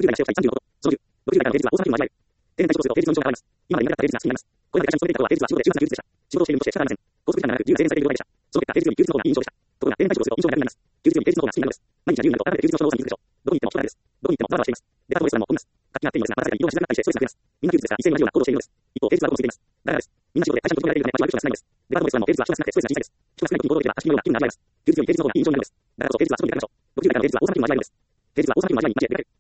60代の社会35こと。その10、60代からの平日は大阪府に割り定年退職すると平日の運賃が変わります。今までいなかった平日が数になります。これまで会社に勤めていた頃は平日は仕事で13休日でした。仕事をしている身として仕方がありません。拘束時間が長く、自由な制限されている場合でした。その結果、平日より休日の方がいい印象でした。ところが、定年退職すると印象が逆になります。休日より平日の方が好きになるのです。毎日が自由になると、改めて休日の人の多さに気づくでしょう。どこに行っても人だらけです。どこに行ってもバラバラしています。デパートレストランも混みます。活気があっていいのですが、まだ世界に移動がしづらかったりしてストレスが増えます。みんな休日ですが、一斉に同じような行動をしているのです。一方、平日はどこも空いています。だからです。みんな仕事で会社に閉じ込められているため、街は歩く人が少ないのです。デパートレストランも平日は人が少なくてストレスが小さいです。人が少ない時に行動できれば、貸し切りのような気分が味わえます。休日より平日の方がいい印象になるのです。だからこそ平日は遊びに出かけましょう。60代からの平日は大阪府に交わるのです。平日は大阪府に交わりに街へ出かける。